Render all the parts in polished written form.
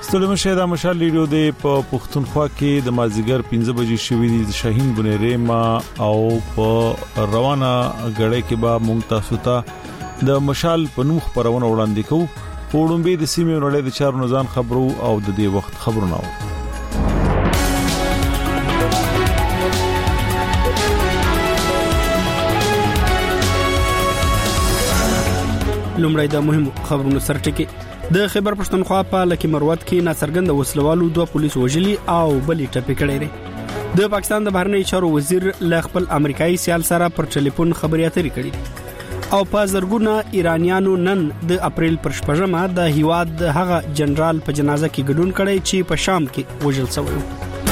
ستلمه شه د مشال ریډیو د پښتونخوا کې د مازیګر 15 بجې شوې د شاهین بنيريما او په روانه غړې کې به مونږ تاسو ته د مشال په نوم خبرونه وړاندې کوو. وړومبي د سیمې ورلې د چارو نزان خبرو او د دې وخت خبرونه لومړی د مهم خبرونو سرټکی. د خیبر پښتونخوا په لکه مروت کې ناڅرګند وسلوالو 2 پولیس وژلي او بلې ټپي کړي دي. د پاکستان د بهرنی چارو وزیر ل خپل امریکایي سیال سره پر ټلیفون خبرې اترې کړې او په زرګونه ایرانیانو نن د اپریل پر 8مه د هیواد د هغه جنرال په جنازه کې ګډون کړي چې په شام کې وژل شوی.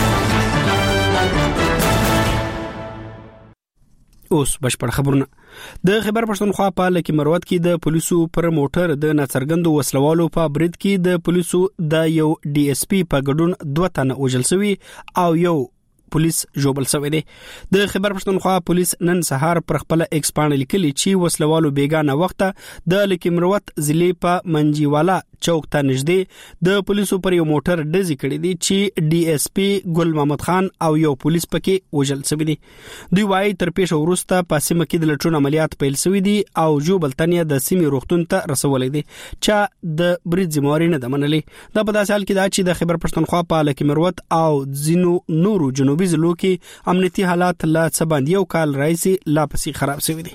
اوس بشپړ خبرونه. د خیبر پښتونخوا په لکه مروت کې د پولیسو پر موټر د ناڅرګندو وسلوالو په برید کې د پولیسو د یو ډي اس پی په ګډون 2 تنه وژل شوی او یو پولیس جوبل شوی دی. د خیبر پښتونخوا پولیس نن سهار پر خپل ایکس باندې لیکلي چې وسلوالو بیگانه وخته د لکه مروت ضلع په منجیوالا چوک ته نږدې د پولیسو پر یو موټر ډزې کړې دي چې ډي اس پی ګل محمد خان او یو پولیس پکې وژل شوی دي. دوی وايي تر پیښه وروسته په سیمه کې د لټون عملیات پیل شوی دي او جوبل تنیا د سیمې روغتون ته رسولې دي چې د برید ذمہواری نه منلې. دا په داسې حال کې دا چې د خیبر پښتونخوا په لکه مروت او زینو نورو جنوبي ضلعو کې امنیتي حالات لا څه یو کال راځي لا پسې خراب شوی دي.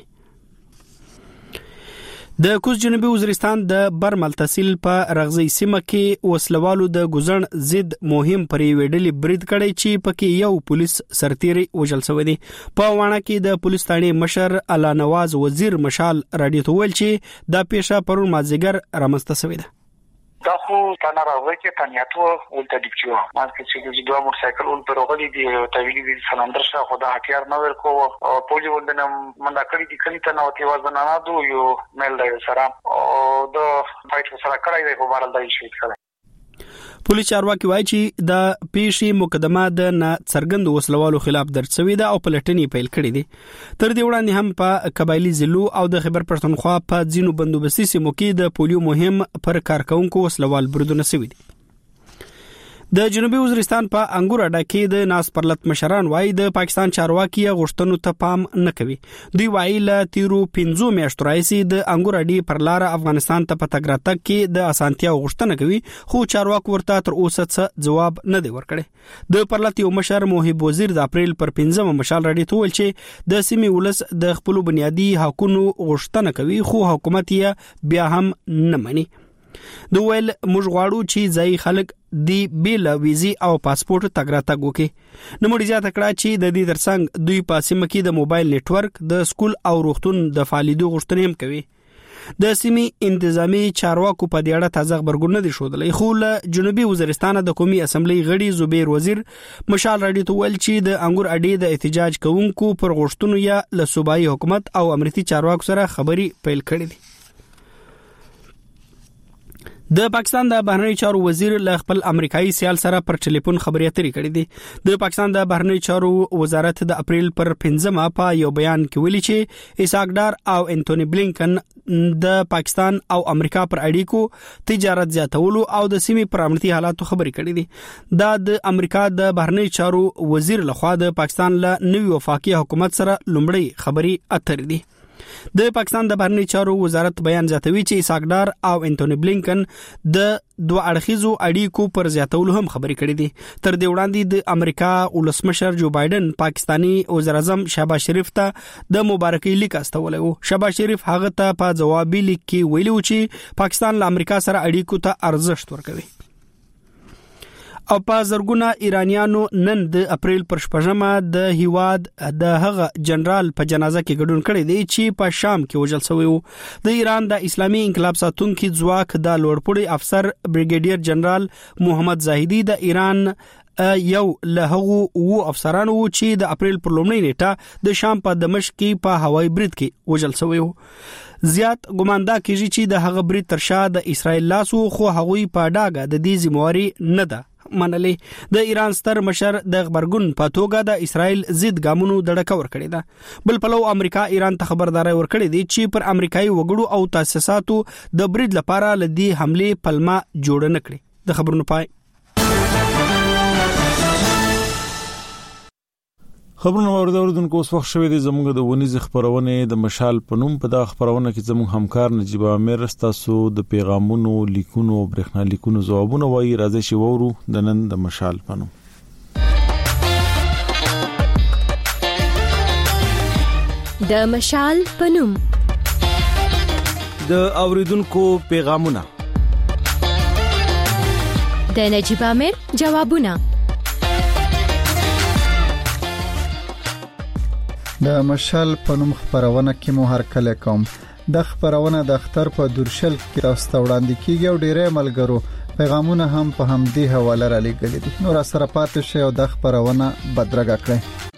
د کوز جنوبي وزیرستان د برمل تحصیل په رغزي سیمه کې وسلوالو د ګزن ضد مهم پرې ویډلې برید کړي چې پکې یو پولیس سرتیری وژل شوی دی. په وانه کې د پولیس تاڼي مشر الا نواز وزیر مشال رادیو ته ویل چې دا پیښه پرون مازیګر رامنځته شوې ده. دا خو تنه راوړی چې تنیاتو ولته دیکچو ما چې د دوه موټر سایکل ول پر غلي دي تویلي دي سلندر شه خدا هټیار نه ورکو پولیس ولدنه منډه کړی دي کلی ته نو تی وزن نه دو یو میل دی سره او د فایټ سره کړی دی په بارل دی شي کړی. پولیس چارواکي وایي چې د پیښې مقدمه د څرګند وسلوالو خلاف درج شوې ده او پلټنې پیل کړې دي. تر دې وړاندې هم په قبایلی ضلعو او د خیبر پښتونخوا په ځینو بندوبستي سیمو کې د پولیو مهم پر کارکونکو وسلوال بریدونه شوي دي. د جنوبي وزیرستان په انګور اډه کې د ناس پرلط مشران وایي د پاکستان چارواکي غوښتنو ته پام نه کوي. دوی وایي ل تیرو 15 میاشتو راځي د انګور اډې پر لار افغانستان ته په تګ راتګ کې د اسانتیا غوښتنه کوي خو چارواکو ورته تر اوسه څه جواب نه دی ورکړی. د پرلط یو مشر موهب وزیر د اپریل پر 15مه مشال راډیو ته ویل چې د سیمې ولس د خپل بنیادی حقوقو غوښتنه کوي خو حکومت یې بیا هم نه مني. دوی ویل موږ غواړو چې ځای خلک دی بیل ویزي او پاسپورت تګ راتګ وکړي. نو موږ زیاته کړه چې د دې ترڅنګ دوی په سیمه کې د موبایل نتورک د سکول او روغتون د فعالیتو غوښتنه هم کوي. د سیمې انتظامی چارواکو په دې اړه تازه خبرګون نه دي شودلې خو له جنوبي وزیرستان د قومي اسمبلی غړي زبیر وزیر مشال راډیو ته ویل چې د انګور اډې د احتجاج کوونکو پر غوښتنو یا له صوبایي حکومت او امنیتي چارواکو سره خبري پیل کړې دي. د پاکستان د بهرنی چارو وزیر ل خپل امریکایي سیال سره پر ټلیفون خبرې اترې کړې دي. د پاکستان د بهرنی چارو وزارت د اپریل پر 15مه په یو بیان کې ویلي چې اسحاق ډار او انټونی بلینکن د پاکستان او امریکا پر اړیکو تجارت زیاتولو او د سیمې پر امنیتي حالاتو خبرې کړې دي. دا د امریکا د بهرنی چارو وزیر لخوا د پاکستان له نوي وفاقي حکومت سره لومړی خبرې اترې دي. د پاکستان د بهرنی چارو وزارت بیان زیاتوي چې اسحاق ډار او انټونی بلینکن د دوه اړخیزو اړیکو پر زیاتولو هم خبرې کړې دي. تر دې وړاندې د امریکا ولسمشر جو بایدن پاکستانی وزیر اعظم شهباز شریف ته د مبارکۍ لیک استولی و. شهباز شریف هغه ته په جوابي لیک کې ویلي و چې پاکستان له امریکا سره اړیکو ته ارزښت ورکوي. او په زرګونه ایرانیانو نن د اپریل پر 8مه د هیواد د هغه جنرال په جنازه کې ګډون کړي دي چې په شام کې وژل شوی و. د ایران د اسلامي انقلاب ساتونکو ځواک د لوړپوړي افسر بریګیډیر جنرال محمد زاهدی د ایران یو له هغو افسرانو چې د اپریل پر لومړۍ نیټه د شام په دمشق کې په هوایي برید کې وژل شوی و. زیات ګماندا کیږي چې د هغه برید تر شا د اسرائیل لاسو خو هغوی په ډاګه د دې ذمہواری نه ده منلې. د ایران ستر مشر د خبرګون په توګه د اسرائیل ضد ګامونو دړکه ور کړې ده. بل پلو امریکا ایران ته خبرداري ور کړې دي چې پر امریکایي وګړو او تاسیساتو د برید لپاره لدی حمله پلمه جوړ نه کړي. د خبرونو پای. خبرونه اوریدونکو اوس وخت شوه د زموږ د ونیز خبرونه د مشال پنوم په د خبرونه کې زموږ همکار نجيب امیر تاسو د پیغامونو لیکونو برېښنا لیکونو جوابونه وایي راځي شی وورو د نن د مشال پنوم. د مشال پنوم د اوریدونکو پیغامونه د نجيب امیر جوابونه. د مشال پنوم خبرونه کې مو هر کله کوم د خبرونه د اختر په دورشل کې تاسو ته وړاندې کیږي او ډېرې ملګرو پیغامونه هم په همدې حواله را لګل دي. نو را سره پاتې شئ او د خبرونه بدرګه کړئ.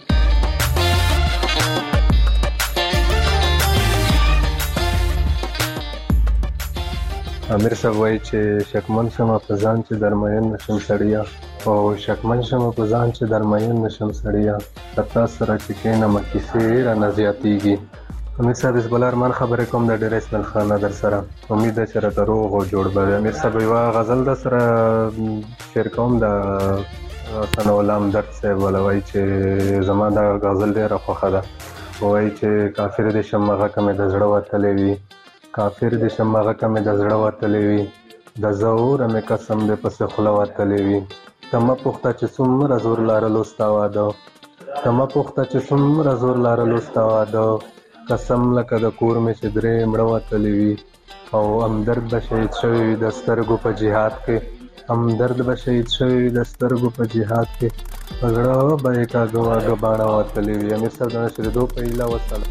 امیر صاحب وایي چې شکمن شمه په ځان چې درمین نشم سړیا او شکمن شمه په ځان چې درمین نشم سړیا تاسو سره چې کینه مکیسه را نزیاتیږي. امیر صاحب اس بلارمان خبرې کوم د ډیر اسماعیل خان در سره امید ده چې را روغ او جوړ به. امیر صاحب یو غزل د سره شعر کوم د ثنا غلام درد صاحب ولوي چې زما د غزل ډیره خوښه ده. وایي چې کافر د شمغه کمه د زړه وتلې وي کافر د شمغه کمه د زړه وتلې وي د زور مې قسم دې پس خلا وتلې وي تم پخته چې څومره زور لارلو ستاواده تم پخته چې څومره زور لارلو ستاواده قسم لکه د کور مې چې درې مړه وتلې وي او همدرد به شهید شوی د سترګو په جهاد کې همدرد به شهید شوی د سترګو په جهاد کې پګړه به یې کاږه باڼه وتلې وي. امیر صاحب د نشریدو په ایله وسلم.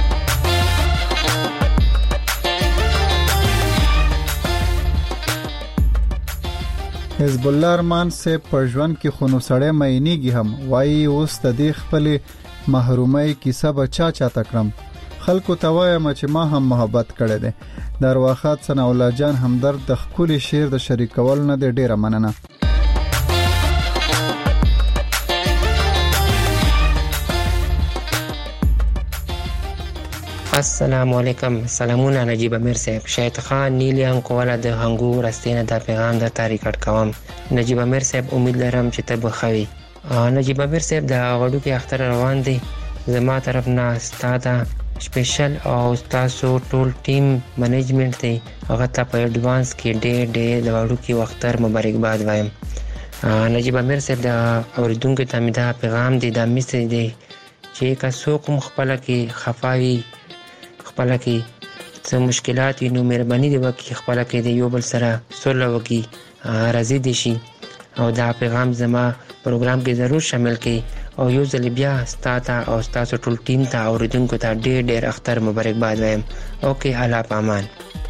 حزب الله ارمان سے پر ژوند کې خونو سړې مېنیږي هم وایي اوس د دې خپل محرومۍ کیسه بچا چا تکرم خلکو ته وایم چې ما هم محبت کړې ده. درواخات ثنا الله جان همدرد د خپل شعر د شریکول نه ډیره مننه. السلام علیکم. سلامونه نجیب امیر صاحب. شاهد خان نیلیان کوله د هنګو راستینه د پیغام د تاریخ کوم. نجیب امیر صاحب امید لرم چې ته بخوي. نجیب امیر صاحب د غړو کې اختر روان دي زما طرف نه ستاده سپیشل او تاسو ټول ټیم منیجمنت دی هغه ته په ایڈوانس کې ډېر د غړو کې اختر مبارکباد وایم. نجیب امیر صاحب د اوریدونکو ته دا پیغام دی د میسج دی چې که څوک خپل کې خفاوي خپل کې څه مشکلات نو مهرباني دی وکي خپل کې دی یو بل سره صلح وکي راضي دي شي او دا پیغام زما پروګرام کې ضرور شامل کړئ او یو ځل بیا ستاسو او تاسو ټول ټیم ته اوریدونکو ته ډېر اختر مبارکباد وایم. اوکې الله پامان.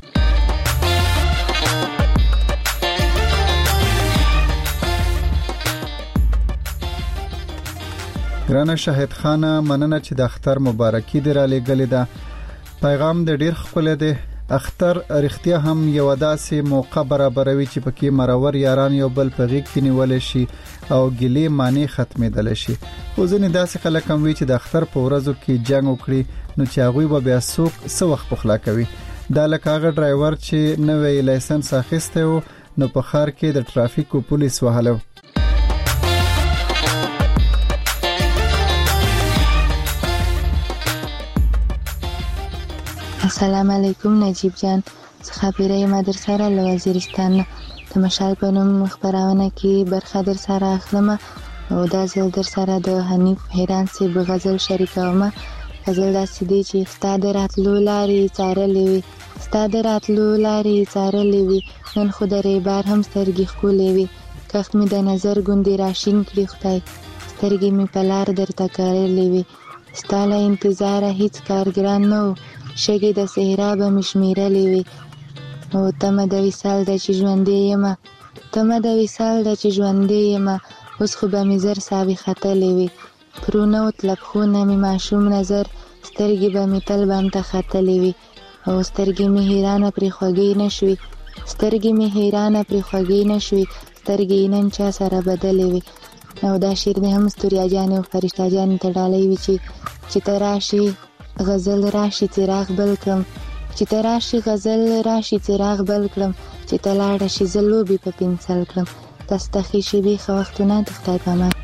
ګرانه شاهد خان مننه چې د اختر مبارکي دی را لګلې ده. پیغام د ډیر خپل دی. اختر رښتیا هم یو داسې موقع برابروي چې پکې مرور یاران یو بل په غیږ کې نیول شي او ګلې معنی ختمېدل شي. خو ځینې داسې خلک هم وي چې د اختر په ورځو کې جنگ وکړي نو چې هغوی به بیا څه وخت پخلا کوي. دا لکه هغه ډرایور چې نوې لایسنس اخیستی و نو په ښار کې د ټرافیکو پولیس وهلو. السلام علیکم نجیب جان. خبرې ما در سره له وزیرستان د مشال په نوم خبرونه کې برخه در سره اخلم او دا ځل در سره د حنیف حیران صاحب غزل شریکوم. غزل داسې دی چې ستاد راتلو لارې څارلې وي ستاد راتلو لارې څارلې وي نن خو درې بار هم سترګې ښکلې وي کښت مې د نظر ګوندې راشین کړي خدای سترګې مې په لار درته کرلې وي ستا له انتظاره هیڅ کارګران نه و شګې د صحرا به مې شمېرلې وي او تمه د وصال ده چې ژوندی یمه تمه د وصال ده چې ژوندی یمه اوس خو به مې زر ساوي ختلې وي پرونه وتله پښونه مې ماشوم نظر سترګې به مې تل بام ته ختلې وي او سترګې مې حیرانه پرې خوږې نه شوي سترګې مې حیرانه پرې خوږې نه شوي سترګې نن چا سره بدلې وي. او دا شعر مې هم ستوریا جانې او فرشته جانې ته ډالۍ وي چې ته راشي غزل راشي څراغ بل کړم چې تراشي غزل راشي څراغ بل کړم چې تلاړه شي زلوبي په پنسل کړم تاسو ته ښې شېبې ښه وختونه د خدای په امان.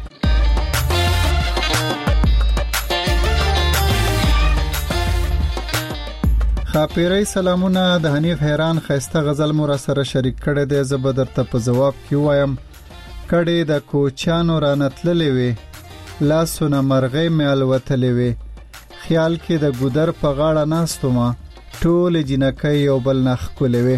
خاپیری سلامونه د حنیف حیران خسته غزل مو را سره شریک کړی دی. زه به درته په جواب کې وایم کړي د کوچانو رانتللې وي لاسونه مرغې مې الوتلې وي خیال کې د ګودر په غاړه ناستو ما ټول جنکې یو بل نخ کولې وي.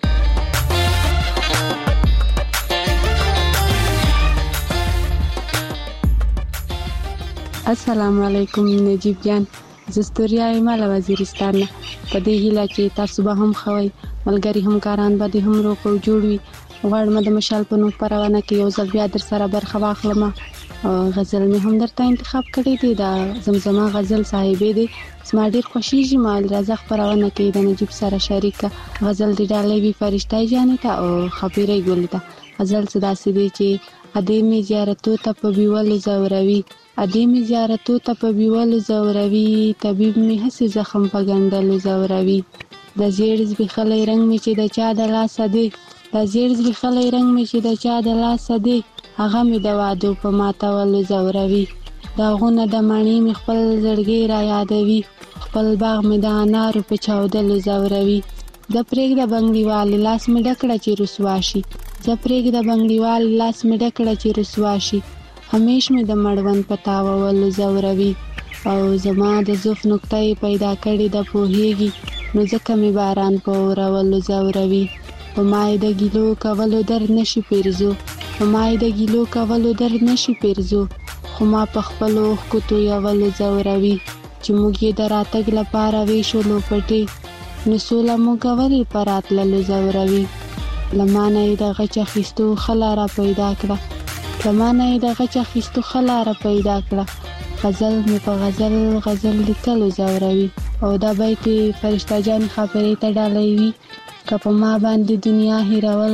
السلام علیکم نجیب جان، زستوریا ایمال وزیرستان په دې هیله چې تاسو به هم خوي ملګری همکاران به هم روغ او جوړ وي. غواړم د مشال په نوم پرونه کې یو ځل بیا در سره برخه واخلم. غزل مې هم درته انتخاب کړی دی د زمزمه غزل صاحبې دی. زما ډېر خوښیږي مال رزق پرونه کې د نجیب سره شریک غزل دی ډالې وی فرشتہ جانې ته او خبرې ګل ته. غزل صدا سي دی چې ادې می زیارتو ته په بیول زوروي ادې می زیارتو ته په بیول زوروي طبيب می هسي زخم په ګندل زوروي د زیړ زبخلې رنگ می چې د چا د لاس دی د زیړ زبخلې رنگ می چې د چا د لاس دی هغه می د وادو په ماته ول زوروي دا غونه د مانی می خپل زړګي را یادوي خپل باغ می د انارو په چاودل زوروي د پرېګ د بنگړیوال لاس می ډکړه چې رسواشي د پرېګ د بنگړیوال لاس می ډکړه چې رسواشي همیش می د مړوند پتاوه ول زوروي او زما د زوف نقطه پیدا کړي د پوهیږي نو ځکه می باران په اورول زوروي په مای د ګیلو کولو در نشي پیرزو په مای د ګیلو کولو در نشي پیرزو خو ما په خپلو خکوتو یول زوروي چې موږ یې د راتګ لپاره ویشولو پټي نو سوله موږ ولې پراتللو زوروي لمانه یې د غچ اخیستو خلاره پیدا کړه لمانه یې د غچ اخیستو خلاره پیدا کړه غزل مې په غزل لیکلو زوروي او دا بیت فرشتہ جان خبرې ته ډالۍ وي که په ما باندې دنیا هیرول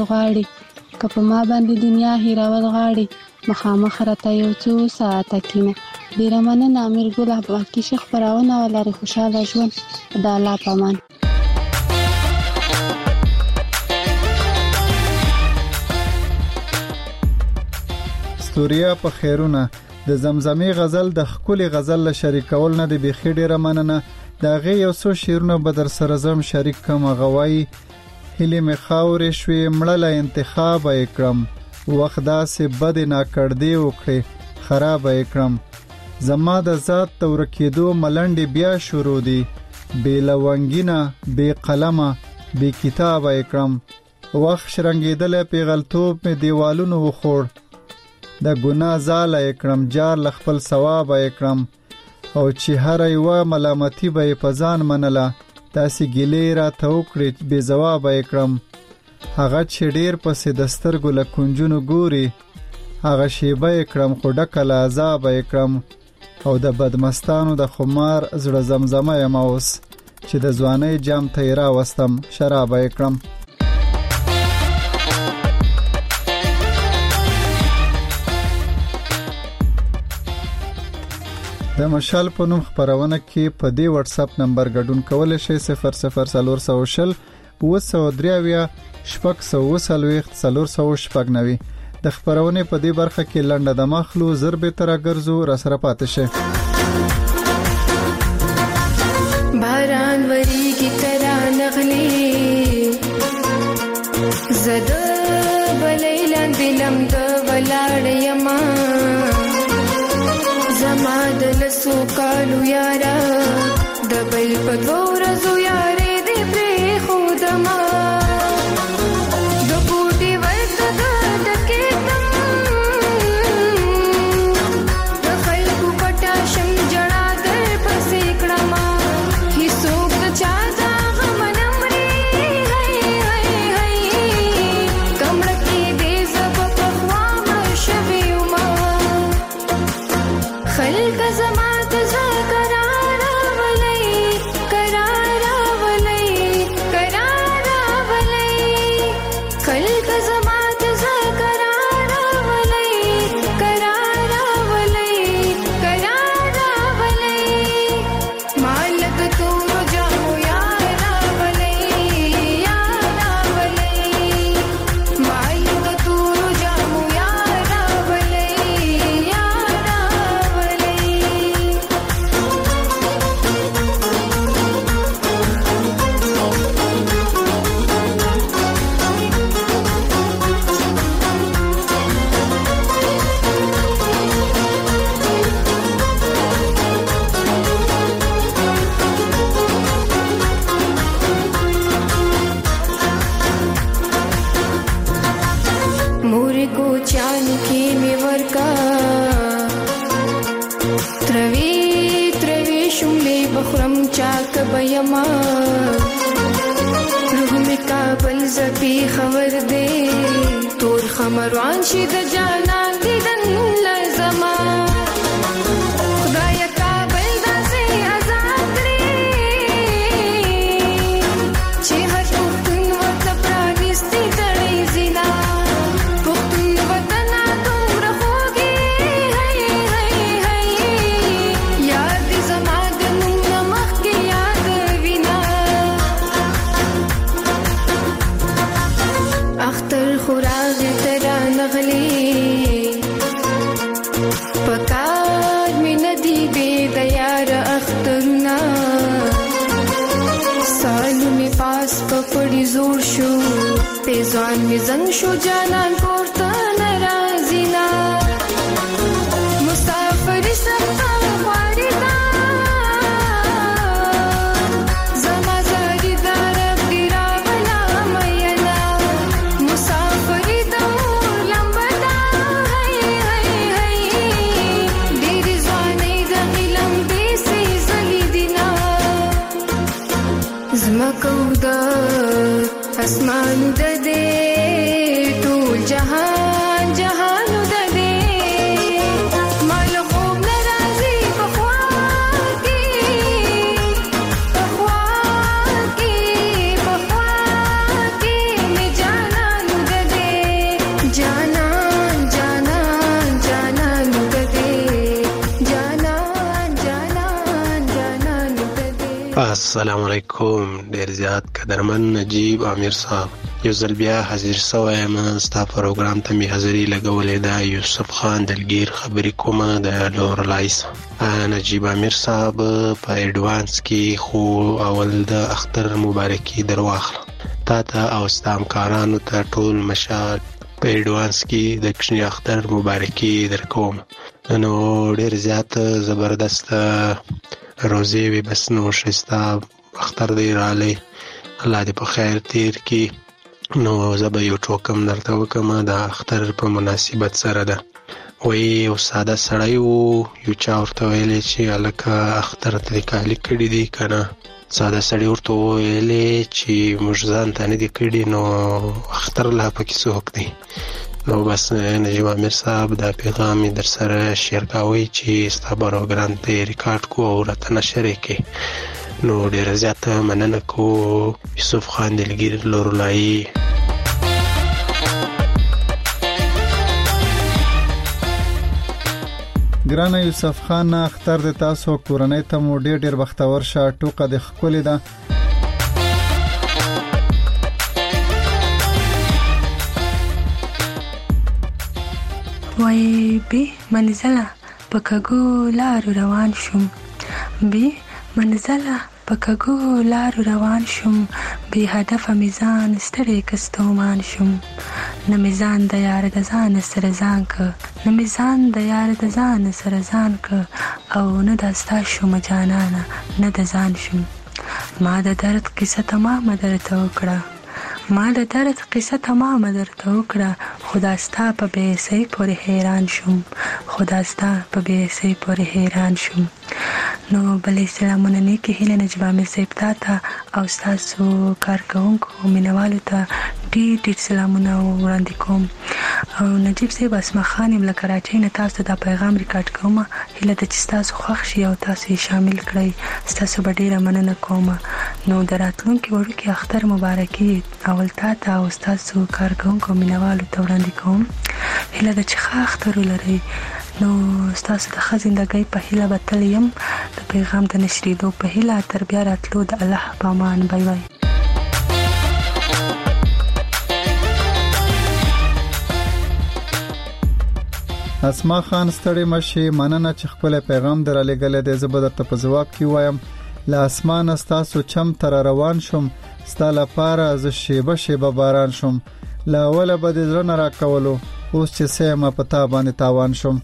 غواړي مخامخ راته یو څو ساعته کینه ډېره مننه امیر ګل باقي شیخ خپرونه ولري خوشاله ژوند د الله په امان. ستوریا په خیرونه د زمزمې غزل د خولي غزل له شریکول نه دی بخیر ډیره مننه دا غي یو څو شیرونه به در سره زم شریک کوم غوي هلي می خاورې شوي مړله انتخاب وکړم وخت داسې بد نه کړدي وکړي خراب وکړم زما د ذات تور کېدو ملنډي بیا شروع دي بې لونګینه بې قلمه بې کتاب وکړم وخت شرنګېدل پیغلتوب می دیوالونو وخوړ د ګناه زاله کړم جار لخپل ثواب کړم او چې هر یو ملامتي به په ځان منله تاسې ګلې را توکړې بې جواب کړم هغه چې ډیر پسې دسترګو له کنجونو ګوري هغه شیبه کړم خو ډکه له عذاب کړم او د بدمستانو د خمار زړه زمزمه یم اوس چې د ځوانۍ جام ته یې راوستم شراب کړم. د مشال په نوم خبرونه کې په دې واتس اپ نمبر ګډون کولای شئ 0040 203 شپږ 490 د خبرونه په دې برخه کې لنډه د مخلو ضرب تر ګرځو را سره پاتې شي. باران وری کی کرا نغلی زد بلیلان دلم د ولاړ یما زما دل سو کالو یارا دبل په دورزو یارې دې پرې خودما د بوټي ورته د کېتم د خلکو پټا شم جړا در پسې کړما هیڅوک د چا دا غم نمرې هي کمړه کې دې زب په خوا شوي ما خلک زما ته قرار ولې خلک زما ته قرار ولې مالک تو جاو یار بيما روح می کابل زپی خبر دے تور خمروان شي د جانان دیدن لزما خدای کابل داسې آزاد کړی چې هر پښتون ورته پرانیستي تړي زینا پښتون وطن دومره خوږی هی هی هی یاد دې زما د نوم نه مخکې یاد وینا اختر خوراغ ترا نغلی پکار می ندی بے دیار اخترنا سالو می پاس پپڑی زور شو پیزوان می زنگ شو جانان پورتا نرازینا مسافری سبتا خواری دا زما زاری دارب دیرا بلا مینا مسافری دا مور لمبدا هی هی هی دیری زوانی دا غلم دیسی زلی دینا زمکو دا اسمانو دا دے ټول جهان جهانو دا دے مال خوب نرازی بخوا کی می جانانو دا دے جانان جانان جانانو دا دے جانان جانان جانانو دا دے. السلام علیکم. ډیر زیات قدرمن نجیب امیر صاحب یو ځل بیا حاضر شوی یم ستا پروګرام ته مې حاضري لګولې ده. یوسف خان دلګیر خبرې کومه د لورلایس. نجیب امیر صاحب په ایډوانس کې خو اول د اختر مبارکي در واخله تا ته او ستا همکارانو ته ټول مشال په ایډوانس کې د کښنی اختر مبارکي در کوم. نو ډیر زیات زبردست روزې وي بس نو ښایسته اختر دی رالی الله دې په خیر تیر کړي. نو زه به یو ټوکم درته وکړم د اختر په مناسبت سره ده. وایي یو ساده سړی و یو چا ورته ویلی چې هلکه اختر ته دې کالي کړي دي که نه. ساده سړي ورته وویلې چې موږ ځان ته نه دي کړي نو اختر لا پکې څوک دی. نو بس نجیب امیر صاحب دا پیغام در سره شیر کوئ چې ستا پروګرام ته یې ریکارډ کو او راته نشر یې کړي. نو ډیره زیاته مننه کو یوسف خان دلګیر لورلایي. ګرانه یوسف خان اختر د تاسو کورنۍ ته مو ډیر بختور شه. ټوکه د خپلې ده وای بی منزله پکګو لارو روان شوم بی منزله پکګو لارو روان شوم بی هدف میزان ستړي کستومان شوم نه میزان د یار د ځان سره ځان ک نه میزان د یار د ځان سره ځان ک او نه داستا شوم جانانه نه د ځان شوم ما د درد قصه تمام درته وکړه ما د درد قصه تمام درته وکړه خدا ستا په بیسې پورې حیران شوم خدا ستا په بیسې پورې حیران شوم. نو بلې سلامونه نیکې هیله نجیب امیر صاحب ته او ستاسو کارکوونکو مینوالو ته ډېر سلامونه وړاندې کوم. او نجیب صاحب اسما خان یم له کراچۍ نه تاسو دا پیغام ریکارډ کوم. هیله ده چې ستاسو خوښ شي او تاسو یې شامل کړئ. ستاسو به ډېره مننه کوم. نو د راتلونکي وړوکي اختر مبارکي اول تا او ستاسو کارکوونکو مینوالو ته وړاندې کوم. هیله ده چې ښه اختر ولرئ. نو ستاسو د ښه زندګۍ په هیله به تل یم. د پیغام د نشریدو په هیله تر بیا راتلو د الله په امان. بای بای. اسما خان ستړي مشي مننه چې خپل پیغام درلېګل د زبر ته په جواب کې وایم. لا اسمان استاسو چم تر روان شوم ستاله پاره ز شیبه شیبه باران شوم لا ولا بد زړه را کولو اوس چې سم پتا باندې تاوان شوم.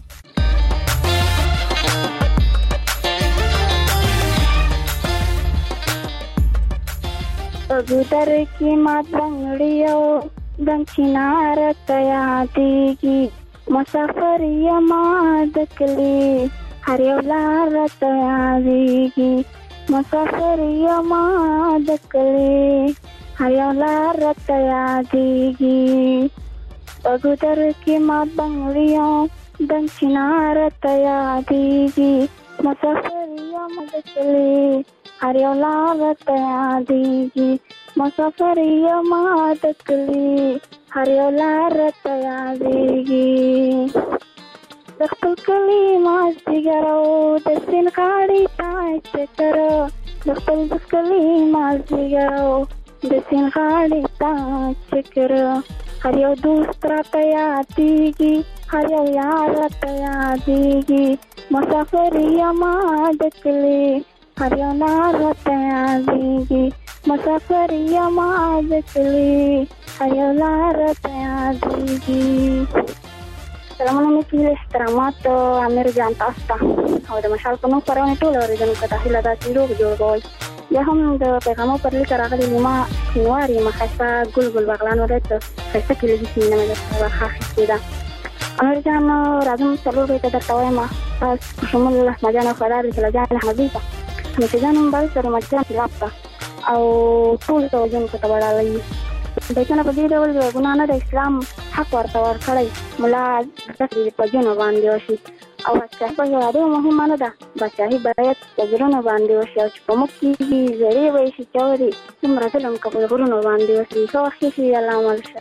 ګودر کې مات بنگړیو دم چنار تیا دیږي مسافر یما دکلی هر یو لار تیا دیږي مسافر یما د کلی هر یو لار راته یادېږي په ګودر کې ما بنګړیو دنګ چنار راته یادېږي مسافر یما د کلی هر یو لار راته یادېږي مسافر یما د کلی هر یو لار راته یادېږي د خپل کلي مازدیګر او د سیند غاړې ته چکر د خپل کلي مازدیګر او د سیند غاړې ته چکر هر یو دوست راته یادېږي هر یو یار راته یادېږي مسافر یما د کلي هر یو لار راته یادېږي مسافر یما د کلي هر یو لار راته یادېږي. سلامونه مې کړي احترامات امیر جان تاسو ته او د مشال په نوم خپرونې ټول اورېدونکو ته هیله ده چې روغ جوړ کوئ. بیا هم د پیغامو پر لیک راغلي نیما سینواري ښایسته ګل بغلان ولایت ښایسته کلي دي چې مینه مې درته برخه اخیستې ده. امیر جان راځم څلور بیته درته وایم په شمول احمد جان او خدار رسول جان احمدي ته همیشه جان مبارک سره مجان خلاف ته او ټول توجونکو ته وړاړئ. بیتونه په دې ډول ګناه نه د اسلام حق ورته ورکړی ملا داسې په جنو باندې وشي او بادشاهي په یوه ډېره مهمه نه ده. بادشاهي باید په زړونو باندې وشي او چې په موږ کېږي زړې به یې شي چورې څومره ظلم که په غرونو باندې وشي ښه وخت شي الله عمل شه.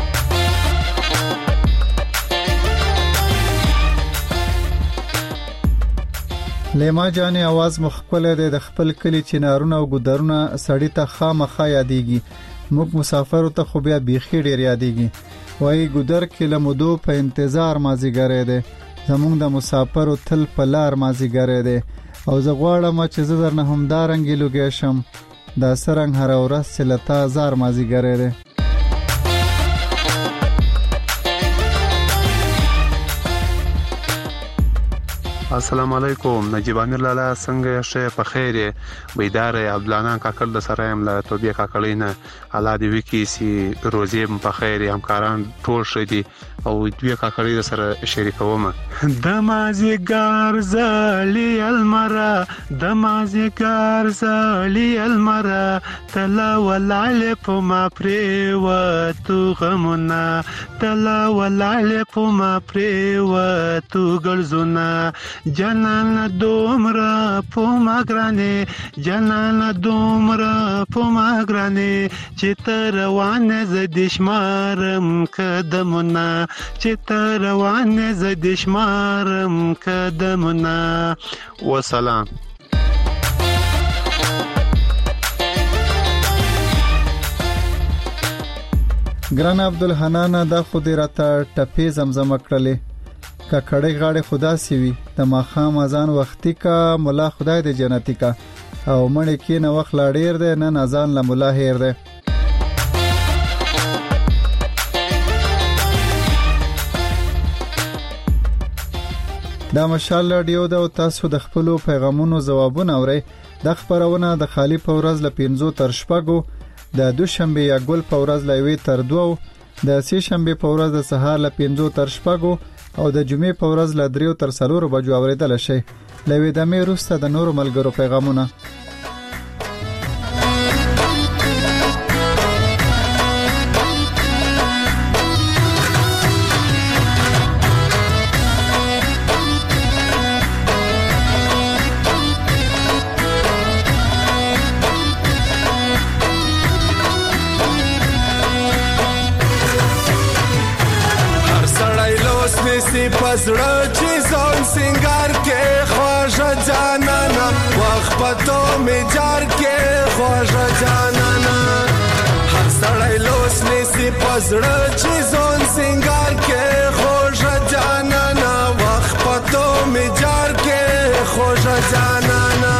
لیما جانې आवाज مخکله د خپل کلی چنارونه او ګودرونه سړی ته خامخا یادېږي. موږ مسافر ته خو بیا بیخي ډیر یادېږي. وای ګودر کې لمدو په انتظار مازیګرې ده زمونږ د مسافر تل په لار مازیګرې ده او زه غواړم چې زه درنه همدارنګ لوګې شم دا سرنګ هر ورځ سلتا زار مازیګرې ده. السلام علیکم نجیب امیر لالا څنګه شه په خیر بیدار عبدالله کاکل د سره ام له توبې کاکلینه الله دې وکي سي روزي په خیر همکاران ټول شدي او دوی کاکلی د سره شریکوم. د مازیګر زالي المرا د مازیګر زالي المرا تلا ولعل په ما پرې و تو غمنا تلا ولعل په ما پرې و تو ګلزنا جنان دومره په ماګرانه جنان دومره په ماګرانه چې تر روانه ز دشمارم قدمونه چې تر روانه ز دشمارم قدمونه. والسلام. ګران عبدالحنان دا خو دې راته ټپې زمزمه کړلې ککړې غاړې خدا سی وي د ماخام اذان وختي کا مولا خدای دې جنتی کا او مړ کې نو وخت لا ډیر ده نن اذان لا مولا هیر ده. دا مشال رادیو دا او تاسو د خپل پیغامونو جوابونه اورئ. د خبرونه د خالی په ورځ ل 15 تر شپږو د دوشنبه یا ګل په ورځ ل 2 تر 2 د سې شنبه په ورځ د سهار ل 15 تر شپږو او د جمعې په ورځ ل 3 تر 4 بجو اوریدل شي. لوي د مې روسته د نورو ملګرو پیغامونه. پزړه چې ځان سنگار کې خواجه جانانا وخت پتو می جار کې خواجه جانانا هر سړی لوس نسی پزړه چې ځان سنگار کې خواجه جانانا وخت پتو می جار کې خواجه جانانا.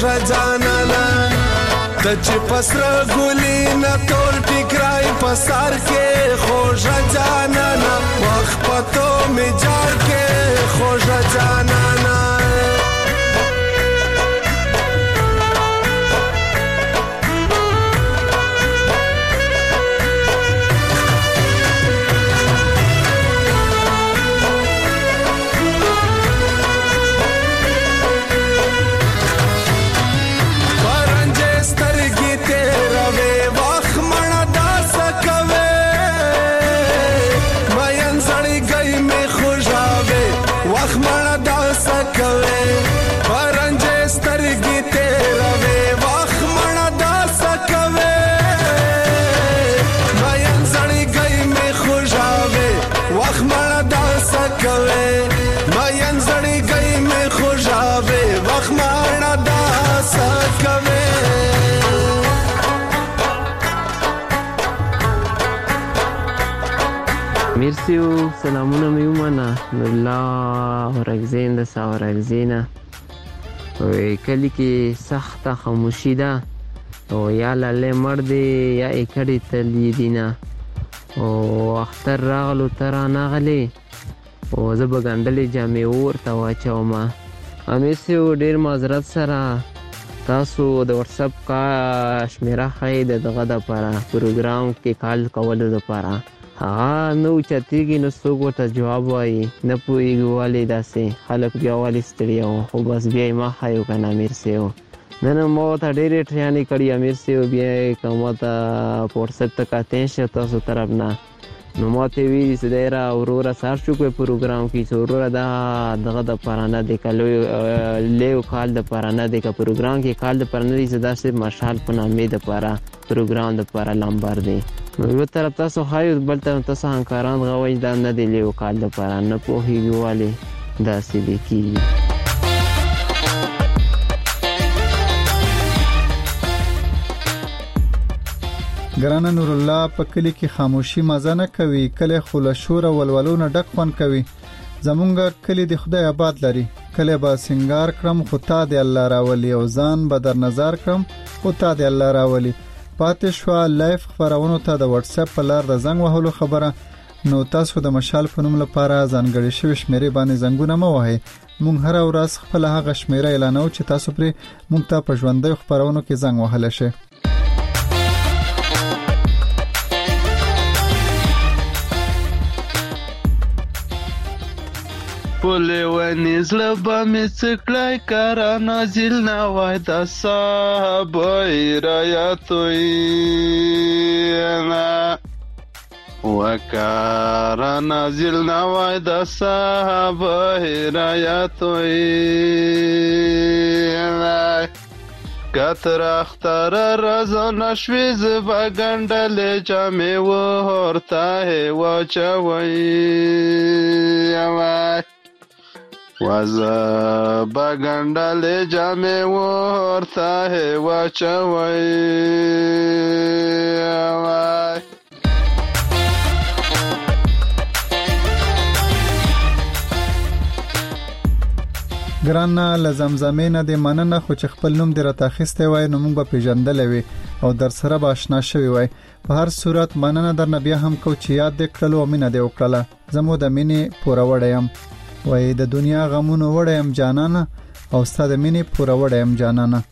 جانانا د چې پسره ګولې نه تور ټیکرای پسار کې خوږه جانانا وخت پتو می جار کې خوږه جانانا مرسیو سلامونه مې ومنه الله ورګزین د ساورګزینه کلی کې سخته خاموشي ده او یا لاله مرد یا اکړی تلی دینا او اختر راغلو ترا ناغلی او زه بغندلې جامې ورته واچوم مرسیو ډیر معذرت سره تاسو د واتس اپ کا شمیره خې دغه د لپاره پروګرام کې کال کولو لپاره نو چتیږي نو څوک ورته جواب وایي نه پوهېږي ولې داسې خلک بیا ولې ستړي وو خو بس بیا یې ما ښایو که نه امیر صاحب نن ما ورته ډېرې ټریانې کړي امیر صاحب بیا یې که ما ته فرصت ته کتین شه تاسو طرف نه نو ما ته یې ویلي چې دی را وروره سهار شو په پروګرام کې چې وروره دا دغه دپاره نه دی که لیو کال دپاره نه دی که پروګرام کې کال دپاره نه دی چې دا صرف مشال په نامې دپاره پروګرام دپاره لمبر دی یو طرف تاسو ښایو بل طرف تاسو همکاران غواړئ دا نه دی لیو کال دپاره نه پوهېږي ولې داسې دی کېږي ګرانه نور الله په کلی کې خاموشي مزه نه کوي کله خو له شور او ولولو نه ډک خوند کوي زمونږ کلی د خدای آباد لري کله به سنگار کړم خو تا دی الله راولي او ځان به در نظر کړم خو تا دی الله راولي پاتې شو لایف خبرونو ته د واتس اپ په لار د زنګ وهلو خبره نو تاسو د مشال په نوم لپاره ځانګړي شوی شمیرې باندې زنګونه مو وهي مونږ هر ورځ خپل هغه شمیره اعلانو چې تاسو پرې مونږ ته په ژوندۍ خبرونو کې زنګ وهل شي پوله ونی زړه به مې څکړی کارا نازل نه وای د صحابه رایاتوي وکارا نازل نه وای د صحابه رایاتوي کتر اختر رضا نشوی زبا گندل جامع و هرته واچوی وزبا گندل جامع و هرته واچوی ګرانه لزمزمې نه د مننه خو چې خپل نوم دی راته اخیستی وای نو موږ به پیژندلی وي او در سره به آشنا شوي وای په هر صورت مننه درنه بیا هم کو چې یاد دې کړلو او مینه دې وکړله زه مو د مینې پوره وړی یم وای د دنیا غمونو وړی یم جانانه او ستا د مینې پوره وړی یم جانانه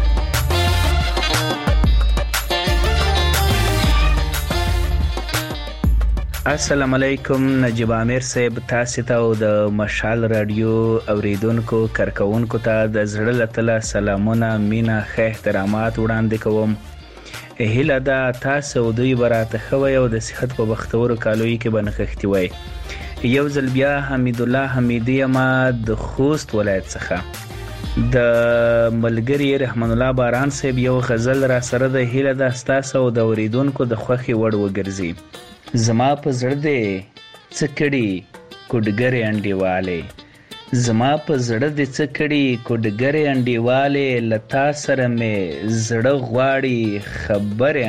السلام علیکم نجیب عامر صاحب تاسو ته او د مشال رادیو اوریدونکو کارکونکو ته د زړه له تله سلامونه مینا خیر احترامات وړاندې کوم هیله ده تاسو دوی براته خوي او د صحت په بختورو کالوي کې بنخښتي وای یو ځل بیا حمید الله حمیدی ما د خوست ولایت څخه د ملګری رحمان الله باران صاحب یو غزل را سره د هیله ده تاسو او د اوریدونکو د خوخي وړ وګرځي زما په زړه دې څکړي کوډګری انډیواله زما په زړه دې څکړي کوډګری انډیواله لتا سره مې زړه غواړي خبر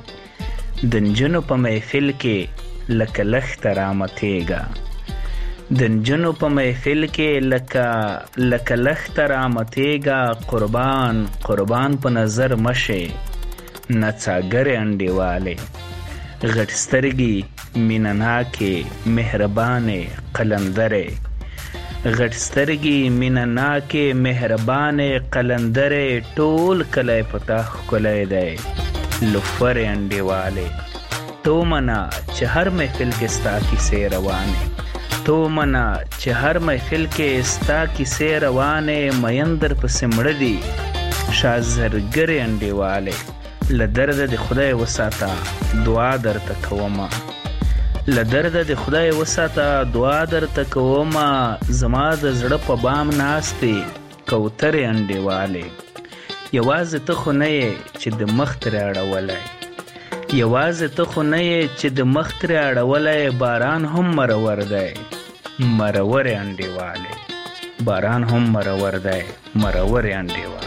انډیواله د نجونو په محفل کې لکه لخت رامتېګا د نجونو په محفل کې لکه لختر آمتېږه قربان قربان په نظر مشه نڅاګرې انډیوالې غټ سترګې مینه ناکې مهربانې قلندرې غټ سترګې مینه ناکې مهربانې قلندرې ټول کلی په تا ښکلی دی لوفرې انډیوالې تو منا چې هر محفل کې ستا کیسې روانې تو منا چې هر محفل کې ستا کیسې روانې میندر پسې مړه دي شازرګرې انډیوالې له درده د خدای وساته دعا درته کومه له درده د خدای وساته دعا درته کومه زما د زړه په بام ناستې کوترې انډیوالې یوازې ته خو نه یې چې د مخ ترې اړولی یوازې ته خو نه یې چې د مخ ترې اړولی باران هم مرور دی مرورې انډیوالې باران هم مرور دی مرورې انډیوالې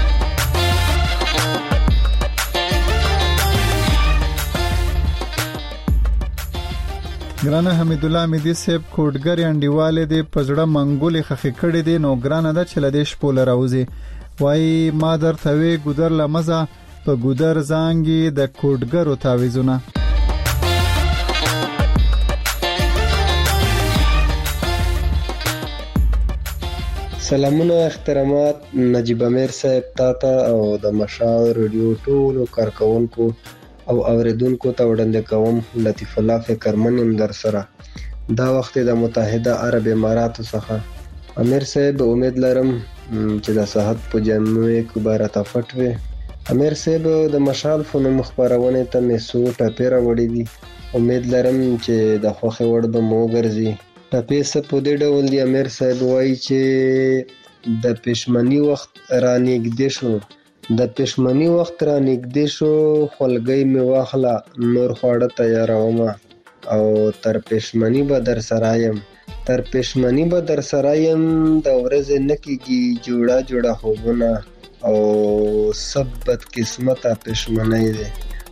ګرانه حمید الله امیدي صاحب کوټګر انډیواله دی پزړه منګولې خخې کړې دي نو ګرانه ده چې لدې شپول راوځي وای ما درته وی ګودر لمزه په ګودر زانګي د کوټګرو تعویذونه سلامونه احترامات نجیب امیر صاحب تاته او د مشال رادیو ټولو کارکونکو او اوریدونکو ته وړاندې کوم لطیف الله فکرمن يم در سره دا وخت د متحده عرب اماراتو څخه امیر صاحب امید لرم چې د صحت په جامع کې بارته فټوي امیر صاحب د مشال فنوم خبرونه ته میسو ټاپیرا وړي دي امید لرم چې د خوخه وړ به مو ګرځي ټاپې څه په دې ډول دی امیر صاحب وایي چې د پښمنی وخت رانیږدې شو د پښمنی وخت را نږدې شو خلګۍ می واخله نور خواړه تیارومه او تر پښمنی به در سرایم د ورځې نکیږي جوړه خوبونه او سب بد قسمته پښمنۍ دی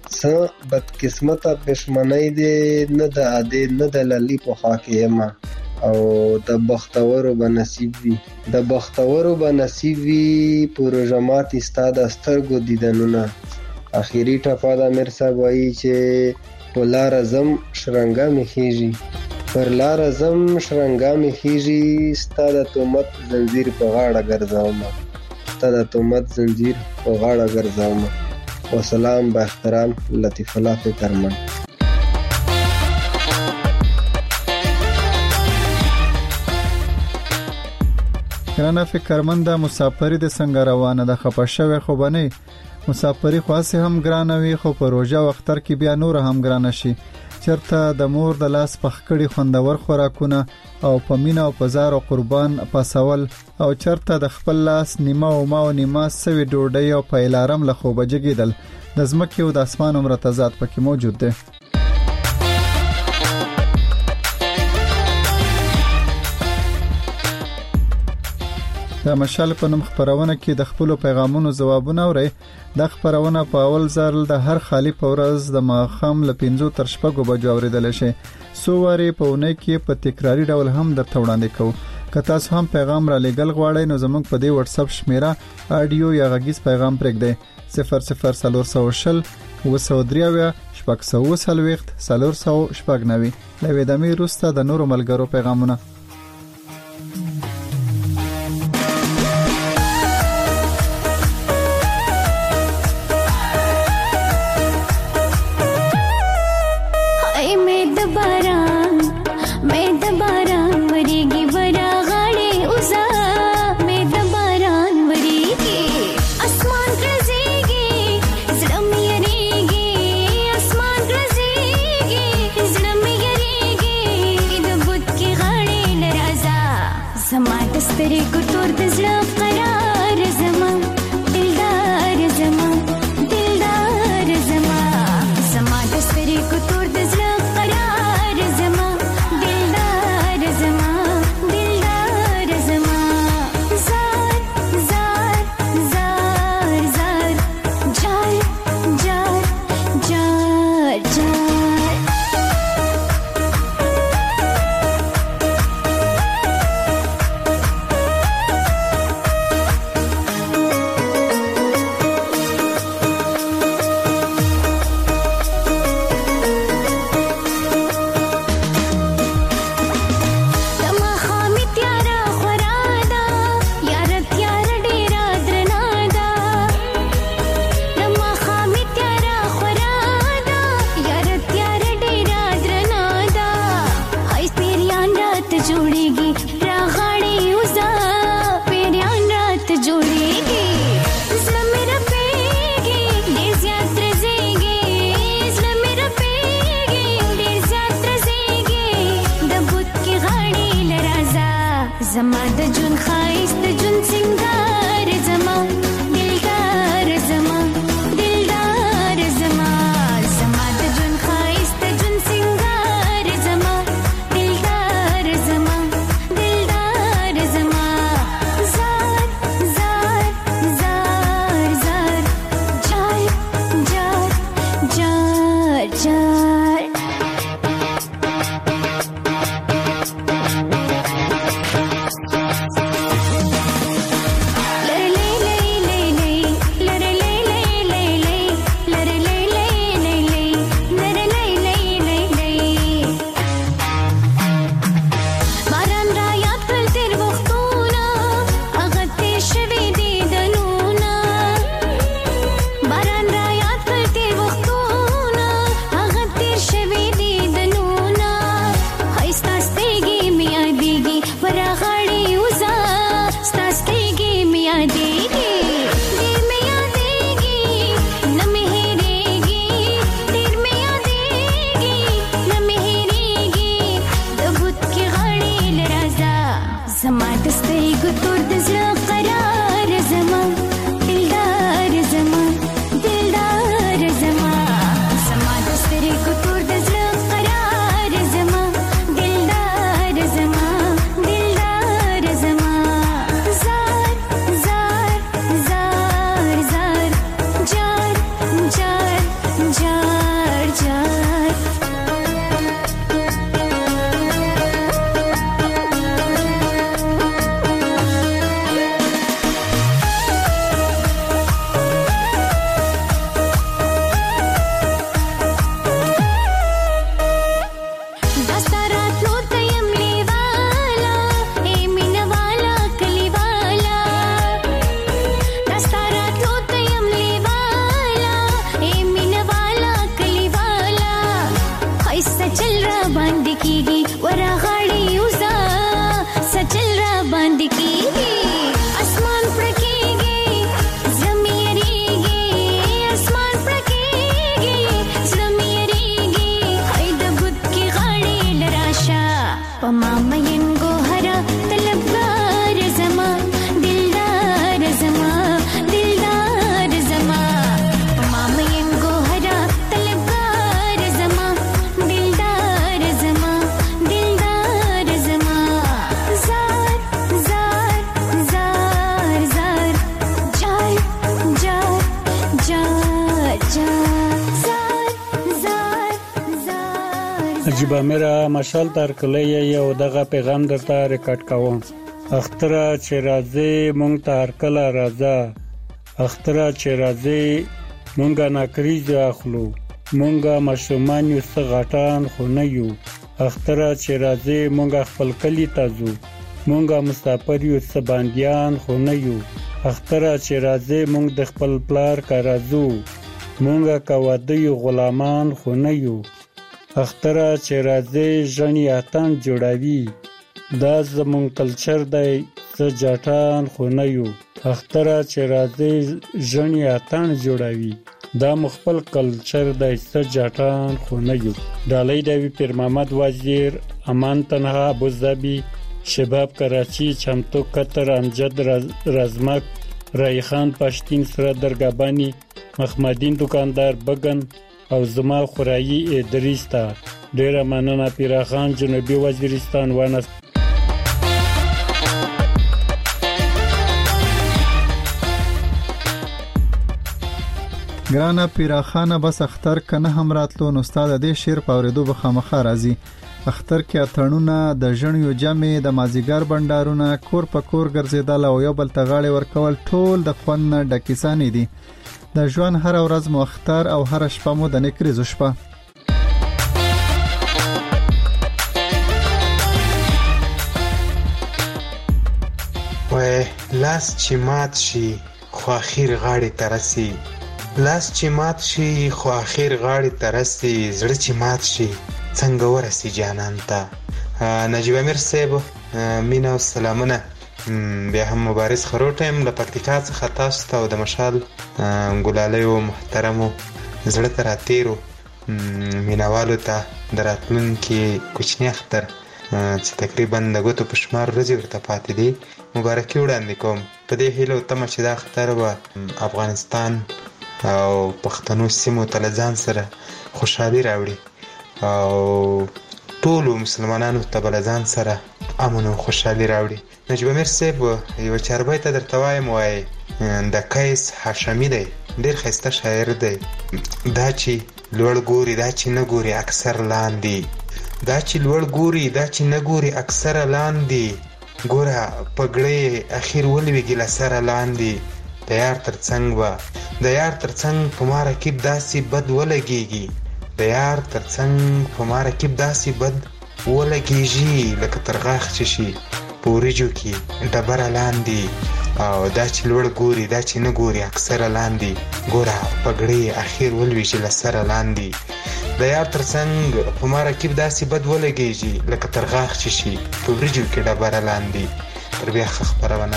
نه د عادي نه د للی په خاکه او د بختورو به نصیب وي پروژمات استاد سترګو دیدنونه اخیری ټپه د امیر صاحب وایي چې پر لار زم شرنګا می خیږي ستاد تومت زنجیر په غاړه ګرځاوم وسلام با احترام لطیف الله فکرمن ګرانه فکرمند مسافری د څنګه روانه د خپشوي خو بنه مسافری خاصه هم ګرانه وي خو په روزه وختر کې بیا نور هم ګرانه شي چرته د مور د لاس پخکړی خوندور خوراکونه او په مینا او پزار او قربان پاسول او چرته د خپل لاس نیمه او ما او نیمه سوي ډوډۍ او په الارم له خوبه جګیدل د زمکه او د اسمان عمر تضاد پکې موجود دی د مشال په نوم خبرونه کې د خپل پیغامونو جوابونه اوري د خبرونه په اول ځل د هر خالی په ورځ د ماخام ل 15 تر شپږو بجو اوریدل شي سوواري په ونه کې په تکراری ډول هم درته وړاندې کوو که تاسو هم پیغام را لېګل غواړئ نو زموږ په دې واتس اپ شمیره اډیو یا غږیز پیغام پرېږدئ 0040 وسودریاویا شپږ سو سلويخت سلور سو شپږ نوي لوي د مې روسته د نورو ملګرو پیغامونه جون خایست جون سنگار زما دلدار زما دلدار زما زما د جون خایست جون سنگار زما دلدار زما دلدار زما زار زار زار زار جار جار جار جار باران را یاد کړل تیر وختونه هغه تیر شوي دي دنونه باران را یاد کړل تیر وختونه هغه تیر شوي دي دنونه ښایسته سترګې مې یادېږي ورغاړې وزه ستا سترګې مې یادېږي ډېر مې یادېږي نه مې هېرېږي ډېر مې یادېږي نه مې هېرېږي د بت کې غاړې له رازه زما د سترګو تور د زړه قرار زما دلدار زما دلدار زما زما د سترګو تور د زړه قرار زما دلدار زما دلدار زما زار زار زار زار جار جار جار جار دستا راتلو ته یم لیواله ای مینه والا کلیواله دستا راتلو ته یم لیواله ای مینه والا کلیواله ښایسته چل را باندې کېږي ورغاړې وزه سچل را باندې کېږي اسمان پړکېږي زړه مې یریږي اسمان پړکېږي زړه مې یریږي هی د بت کې غاړې له راشه په ما مین ګوهره طلبګار زما دلدار زما دلدار زما په ما مین ګوهره طلبګار زما دلدار زما دلدار زما زار زار زار زار جار جار جار جار زار زار زار عجیبه میرا مشال تر کلی یو دغه پیغام درته ریکارډ کوم اختره چې راځي مونږ ته هر کله راځه اختره چې راځي مونږه ناکریز اخلو مونږه مشومان یو څه غټان خو نه یو اختره چې راځي مونږه خپل کلی ته ځو مونږه مسافر یو څه باندیان خو نه یو اختره چې راځي مونږ د خپل پلار کار راځو مونږه کوادی غلامان خو نه یو اختره چې راځي ژوندۍ اتن جوړوي دا زمونږ کلچر دی څه جاټان خو نه یو اختره چې راځي ژوندۍ اتن جوړوي دا مخفل کلچر دی څه جاټان خو نه یو ډالۍ دی پیر محمد وزیر امان تنها ابوظبي شباب کراچی چمتو قطر امجد رزمک رایخان پشتین سره درگابانی محمدین دکاندار بگن او زما خورایی ادریس تا ډیره مننه پیراخان جنوبي وزیرستان ونه ګرانه پیراخانه بس اختر کنه هم راتلو نو استاد دې شعر پاوریدو به خامخا راځي اختر کې اترڼونه د ژڼیو جمع د مازیګر بندارونه کور په کور ګرځیدل او یو بل تغاړي ورکول ټول د خوند ډکیسانی دي د ژوند هر ورځ مو اختر او هر شپه مو د نکریزو شپه وای لاس چې مات شي خو اخر غاړي ترسي لاس چې مات شي خو اخر غاړي ترسي زړه چې مات شي څنګه ورسي جانان ته نجیب امیر صاحب مینا او سلامونه بیا هم مبارز خروټم د پکتیکا څخه تاسو ته د مشال ګلالیو محترمو زړه تر اتیرو مینوالو ته دراتلونکي کوچنی اختر چې تقریبا د ګوتو په شمار ورځې ورته پاتې دي. مبارکي وړاندې کوم په دې هیله او تمه چې دا اختر به افغانستان او پښتنو سیمو ته له ځان سره خوشحالي راوړي او ټولو مسلمانانو ته به له ځان سره امن او خوشحالي راوړي. نجیب امیر صاحب یو چاربیته درته وایم، وایي د قیس هاشمي دی، ډېر ښایسته شاعر دی. دا چې لوړ ګوري دا چې نه ګوري اکثر لاندې، دا چې لوړ ګوري دا چې نه ګوري اکثر لاندې، ګوره پګړې اخیر ولویږي له سره لاندې. د یار تر څنګ به د یار تر څنګ په ما رقیب داسې بد ولګېږي، د یار تر څنګ په ما رقیب داسې بد ولګېږي لکه تر غاښ چې شي په وریجو کې ډبره لاندې. او دا چې لوړ ګوري دا چې نه ګوري اکثره لاندې، ګوره پګړې اخیر ولویږي له سره لاندې. د یار تر څنګ په ما رقیب داسې بد ولګېږي لکه تر غاښ چې شي په وریجو کې ډبره لاندې. تر بیا ښه خپرونه.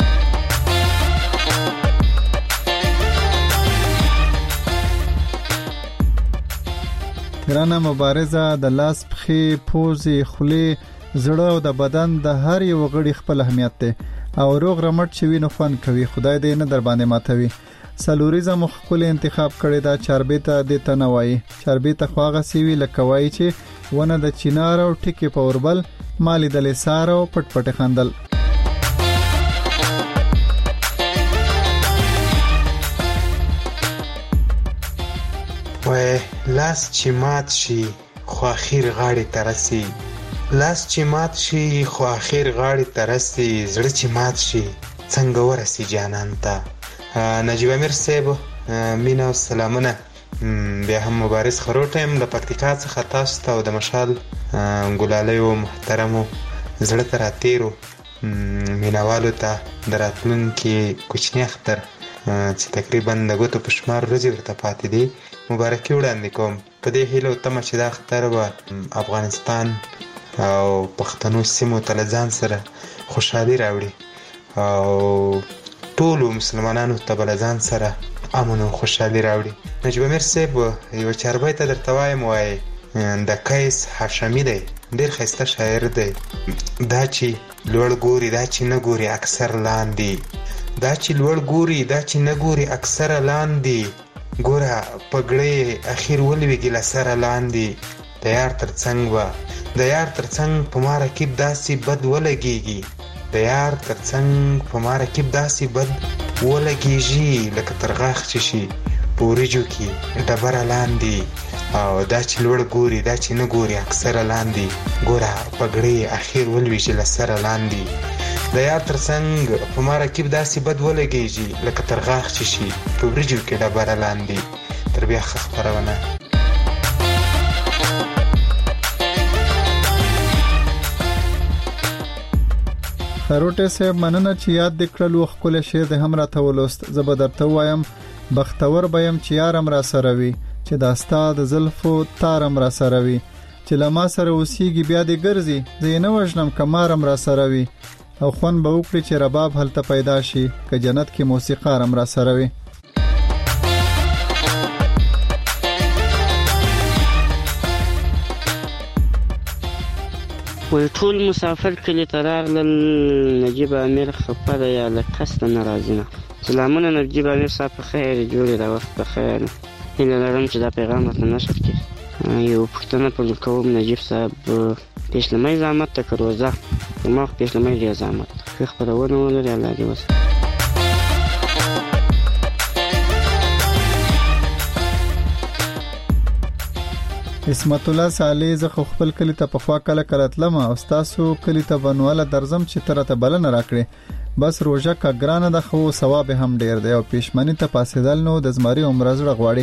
ګرانه مبارزه د لاس پخې پوزې خولې زړه او د بدن د هر یو غړي خپل اهمیت دی او روغ رمټ چې وینو خوان کوي. خدای دې نه در باندې ماتوي. سلوریزه مخکول انتخاب کړی دا چاربیته د تنوي چاربیته خواغه سیوی لکوي چې ونه د چینار او ټکی په اوربل مالی د لسار او پټ پټ خندل. وای لاس چې مات شي خو اخیر غاړي ترسي، لاس چې مات شي خو اخیر غاړي ترسي، زړه چې مات شي څنګه ورسي جانان ته. نجیب امیر صاحب مینا او سلامونه. بیا هم مبارز خروټم د پکتیکا څخه تاسو ته او د مشال ګلالیو محترمو زړه تر اتیرو مینوالو ته دراتلونکي کوچنی اختر چې تقریبا د ګوتو په شمار ورځې ورته پاتې دي مبارکي وړاندې کوم. په دې هیله او تمه چې دا اختر به افغانستان او پښتنو سیمو ته له ځان سره خوشحالي راوړي او ټولو مسلمانانو ته به له ځان سره امن او خوشحالي راوړي. نجیب امیر صاحب یو چاربیته درته وایم، وایي د قیس هاشمي دی، ډېر ښایسته شاعر دی. دا چې لوړ ګوري دا چې نه ګوري اکثر لاندې، دا چې لوړ ګوري دا چې نه ګوري اکثر لاندې، ګوره پګړې اخیر ولویږي له سره لاندې. د یار تر څنګ به د یار تر څنګ په ما رقیب داسې بد ولګېږي، د یار تر څنګ په ما رقیب داسې بد ولګېږي لکه تر غاښ چې شي په وریجو کې ډبره لاندې. او دا چې لوړ ګوري دا چې نه ګوري اکثره لاندې، ګوره پګړې اخیر ولویږي له سره لاندې. د یار تر څنګ په ما رقیب داسې بد ولګېږي لکه تر غاښ چې شي په وریجو کې ډبره لاندې. تر بیا ښه خپرونه. خروټه صاحب مننه چې یاد دکړلو خپل شعر د هم راته ولوست. زه به درته وایم بختور بیم چې یارم را سره وي، چې دا ستا د زلفو تارم را سره وي، چې لما سره اوسېږي بیا دې ګرځي، زه یې نه وژنم که مارم را سره وي، او خوند به وکړي چې رباب هلته پیدا شي که جنت کې موسیقارم را سره وي. وی ټول مسافر کلی ته راغلل، نجیب امیر خفه دی یا له قصده نه راځي نه. سلامونه نجیب امیر صاحب، په خیر جوړې د وخت په خیر. هیله لرم چې دا پیغام ورته نشر کړي. یو پوښتنه پر کوم نجیب صاحب، پیشلمی زحمت ته که روزه؟ ما خو پیشلمی ډېر زحمت ښه خپرونه ولري. الله دې وسه. اسمت الله صالح زه خپل کلی ته په خوا کله تلم او تاسو کلی ته بنواله درځم چې تر ته بلنه راکړي. بس روزه کا ګرانه ده خو ثواب هم ډیر دی او پېشمنی ته پاسېدل نو د زمري عمر زړه غواړي.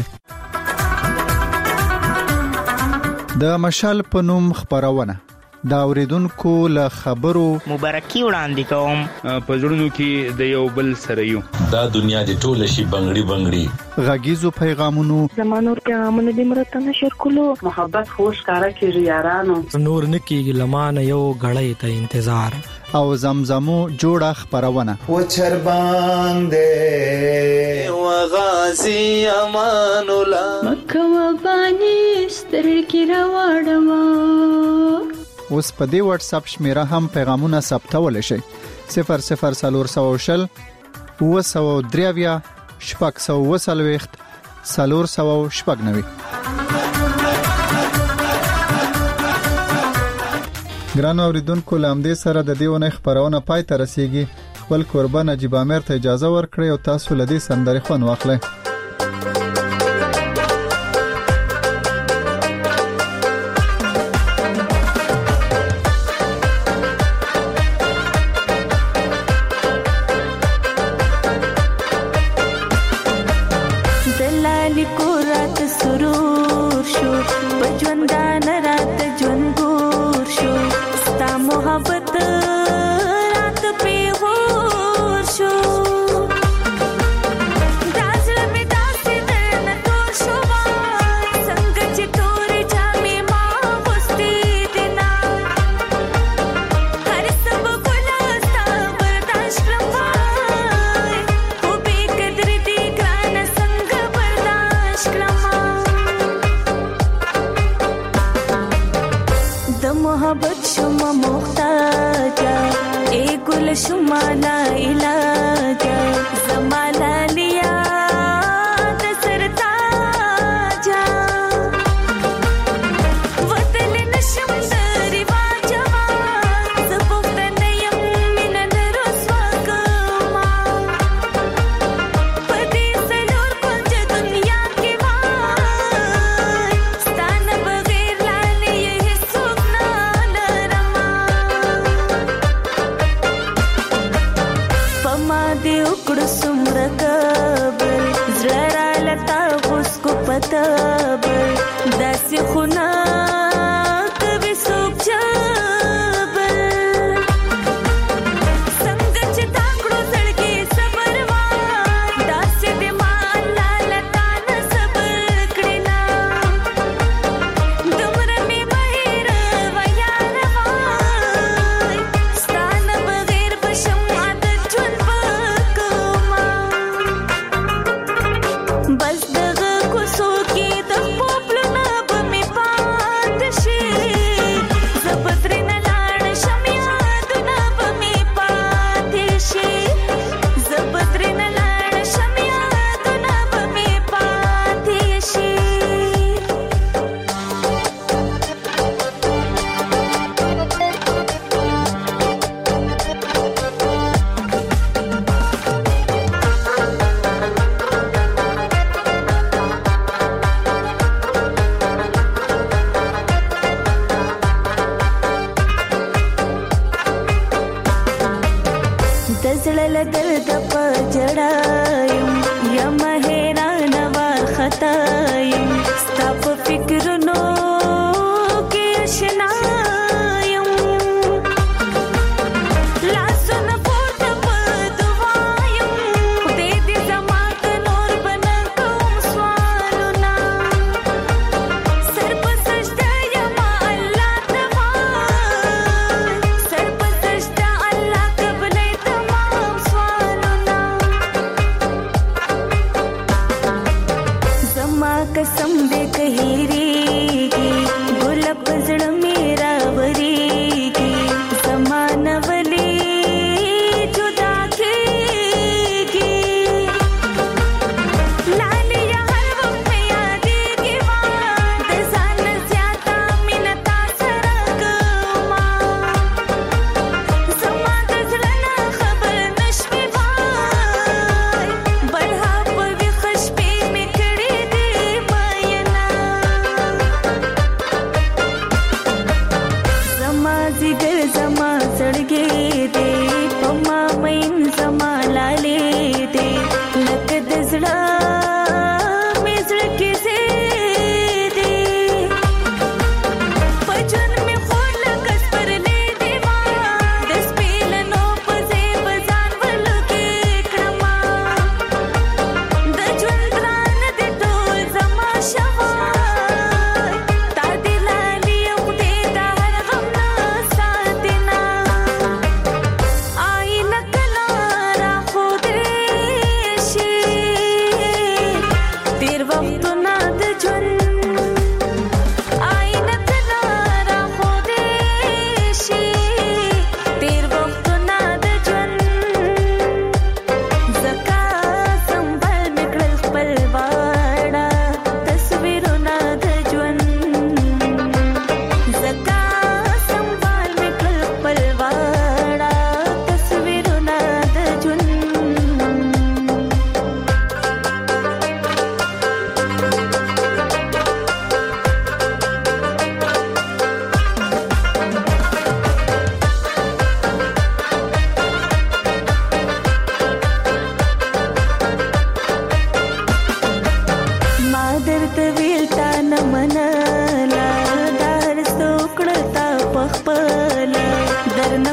د مشال په نوم خبرونه دا اوریدونکو له خبرو مبارکي وړاندې کوم. په ژوندونو کې د یو بل سره یو دا دنیا د ټول شي بنگړي بنگړي غږیزو پیغامونو زمانور پیغامونه د مرته نشر کولو محبت خوش کارا کیږي یارانو نور نکیږي لمانه یو غړې ته انتظار او زمزمو جوړه خبرونه و چرباندې و غازی امان الله مکه و بانی سترګې راوړم اوس په دې واتس اپ شمیره هم پیغامونه ثبتول شي 00420 923 شپږ سلور سو شپږ نوي. ګران اوریدونکو لامدې سره د دیونه خبرونه پای ته رسیدي. خپل قربان نجیب امیر ته اجازه ورکړئ او تاسو لدی سندري خون واخلئ. Allah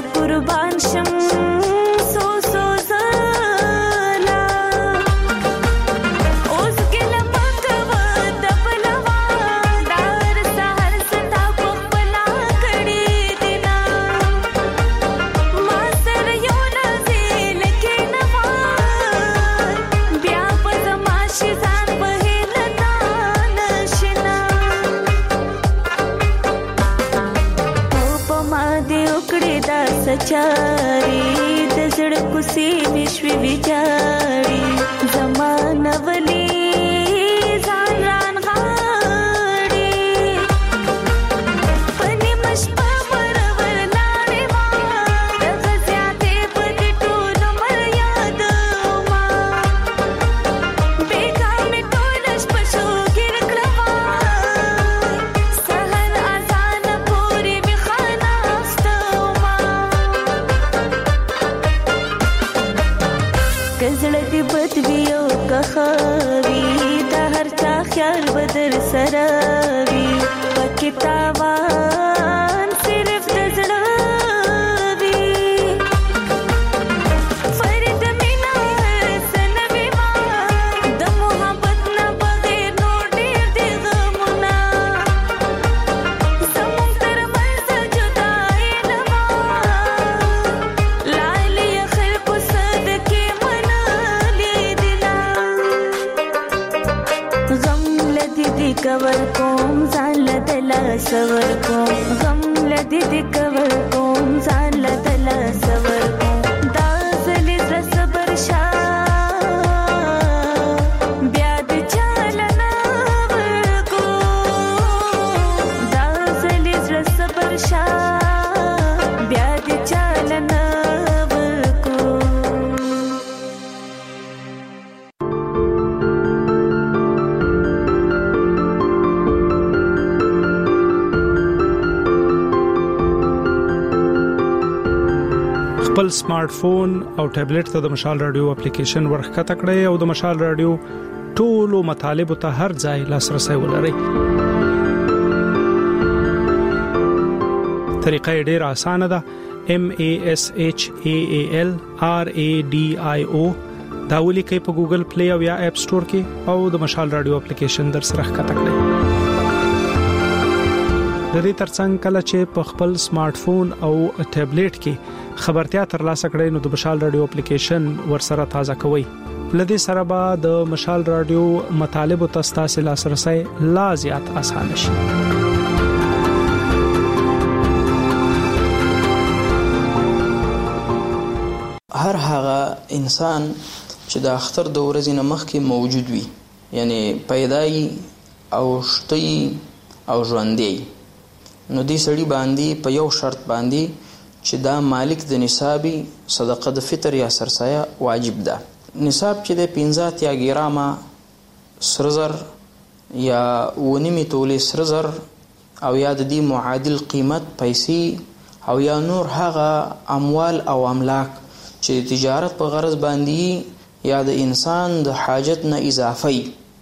قربان شم سو سو زلا اوس کله مکوا دبلوا دار سحر ستا پپلا کړي دینا ما سر یو نازل کې نوا بیا پزماش ځان په هلتا نشنا په ما دې وکړې دا سچاري د زړه کوسي وشوي وچاري زمانه ولي ځان ران غاړي پني مشپا مرور لاړې ما د غزياتې په دې ټول مر یاد ما بیګا مې ټول شپه شو ګر کړوا سهر اذان پورې می خانا استما کزړه دې بد ویو کخوي د هر چا خیال بدر سراوي پکې تاوان صرف د زړه وي فرید مینا سنوي ما د محبت نه بغیر نور ډېر دي غمونه زموږ تر منځ جدایي نه وه لالي خلکو صدقې منلي دينا غم لدی دی کور کوم ځان لدلا سور کوم غم لدی دی کور کوم ځان لدلا سور کوم دا زلی زړه صبر شا بیا دې چالنا ورکو دا زلی زړه صبر شا بیا دې چالنا ورکو خپل سمارټ فون او ټابلیټ ته د مشال رادیو اپلیکیشن ورخکته کړئ او د مشال رادیو ټولو مطالبه ته هر ځای لاسرسي ولرئ. طریقه ډیره اسانه ده. MASHAALRADIO دا ولیکئ په ګوګل پلی او یا اپ سٹور کې او د مشال رادیو اپلیکیشن در سره ښکته کړئ. د دې ترڅنګ کله چې په خپل سمارټ فون او ټابلیټ کې خبرتیا ترلاسه کړئ نو د مشال رادیو اپلیکیشن ورسره تازه کوئ. لدې سره به د مشال رادیو مطالب او تاسو لاسرسي لا زیات اسانه شي. هر هغه انسان چې د اختر د ورځې نه مخکې موجود وي، یعنی پیدای او شتي او ژوندۍ، نو دې سړي باندې په یو شرط باندې چې دا مالک د نصابي صدقه د فطر یا سرسایه واجب ده. نصاب چې د 15 یا ګرامه سرزر یا ونیمه تولې سرزر او یا د دې معادل قیمت پیسې او یا نور هغه اموال او املاک چې تجارت په غرض باندې یا د انسان د حاجت نه اضافي،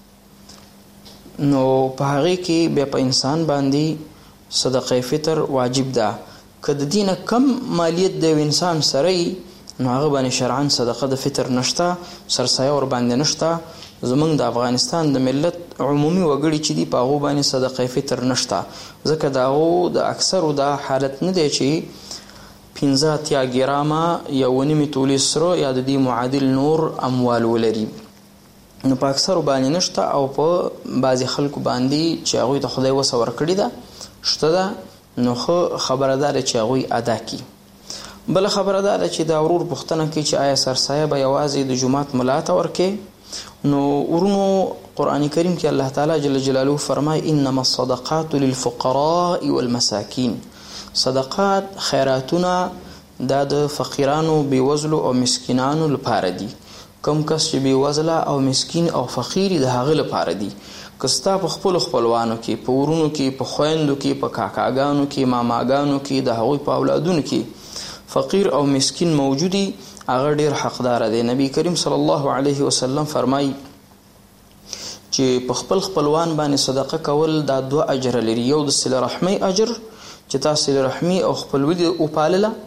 نو په هغه کې به په انسان باندې صدقه فطر واجب ده. که د دینه کم مالیت د انسان سره نو هغه باندې شرعاً صدقه د فطر نشته، سرسایه ور باندې نشته. زمونږ د افغانستان د ملت عمومي وګړي چې دی په هغه باندې صدقه فطر نشته، ځکه داغو د اکثرو دا حالت نه دی چې 15 یا ګرامه یا ونیمه تولې سره یا د دې معادل نور اموال ولري. نو په اکثرو باندې نشته او په بعضي خلکو باندې چې هغه د خدای وسه ورکړي ده شته ده، نو خبره ده چې هغه ادا کی. بل خبره ده چې دا ورور پښتنه کې چې آیا سرسایه به یوازې د جمعات ملاته ورکه، نو ورونو قران کریم کې الله تعالی جل جلاله فرمای انما الصدقات للفقراء والمساکین، صدقات خیراتونه دا د فقیرانو بیوزلو او مسکینانو لپاره دي. کوم کس چې بیوزله او مسکین او فقیر د هغه لپاره دي. کستا په خپل خپلوانو کې، په ورونو کې، په خويندو کې، په کاکاګانو کې، ماماګانو کې، د هغوی په اولادونو کې فقیر او مسکین موجودي، هغه ډیر حقدار دی. نبی کریم صلی الله علیه وسلم فرمایي چې په خپل خپلوان باندې صدقه کول دا 2 اجر لري. یو د صله رحمی اجر چې تاسو صله رحمی او خپلوي او پالله،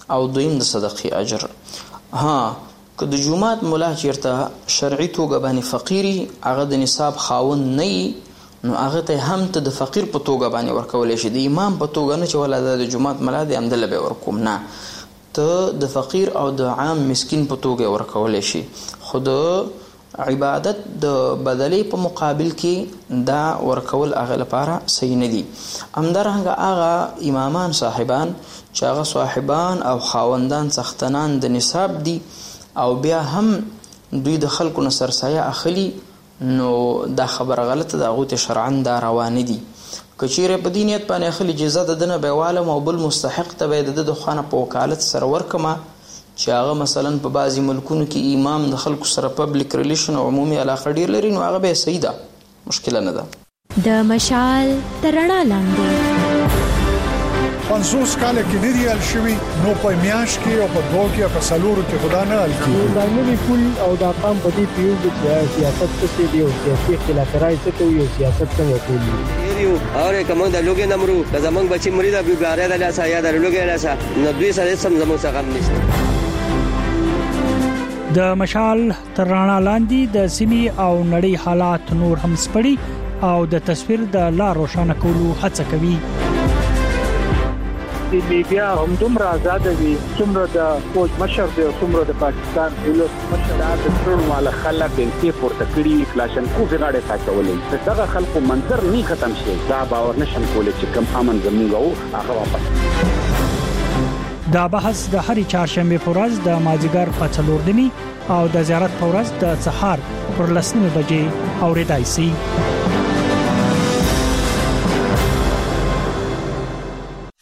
او دویم د صدقې اجر. که د جمعات مولا چیرته شرعي توګه باندې فقیری هغه د نصاب خاوند نه نو هغه ته هم ته د فقیر په توګه باندې ورکول شي، د امام په توګه نه چې ولا د جمعات ملا دی همدله به ورکوم، نه ته د فقیر او د عام مسکین په توګه ورکول شي. خو د عبادت د بدلې په مقابل کې دا ورکول هغه لپاره صحیح نه دي. همدارنګه هغه امامان صاحبان چې هغه صاحبان او خاوندان سختنان د نصاب دي او بیا هم دوی د خلکو نه سرسایه اخلي، نو دا خبره غلطه ده، هغوی ته شرعاً دا روانه دي. که چیرې په دې نیت باندې اخلي جزا د ده نه به یې والم او بل مستحق ته به یې د ده د خوا نه په وکالت سره ورکمه چې هغه مثلا په بعضې ملکونو کې امام د خلکو سره پبلیک ریلیشن او عمومي علاقه ډېر لري، نو هغه به یې صحیح ده، مشکله نه ده. د مشال تر رڼا لاندې 50 کاله کې نه دی حل شوی، نو په میاش کې او په دوه کې په سلورو کې خدا نه حل کیږي. دا نه پول او دا قام په دې پیو چې سیاست څه دی او سیاسي اختلافات څه کوي او سیاست څنګه کوي یو اور کوم د لوګي نمرو که زمنګ بچي مرید ابي ګاره د لاسه یا د لوګي لاسه نو دوی سره سم زموږ څخه غم نشته. د مشال تر رڼا لاندې د سیمې او نړۍ حالات نور هم سپړي او د تصویر د لا روښانه کولو هڅه کوي. د میډیا هم دومره آزاد دي څومره د فوج مشر دی او څومره د پاکستان پولیس مشر د ټول والا خلک د پورته کړي کلاشنکوف غاړه ساتولې دغه خلکو منظر نه ختم شي، دا باور نشم کولای چې کوم امن زموږ هغه واپس. دا بحث د هرې چهارشنبه په ورځ د مازیګر په 4 او د زیارت په ورځ د سهار پر 10 بجې اورېدای شي.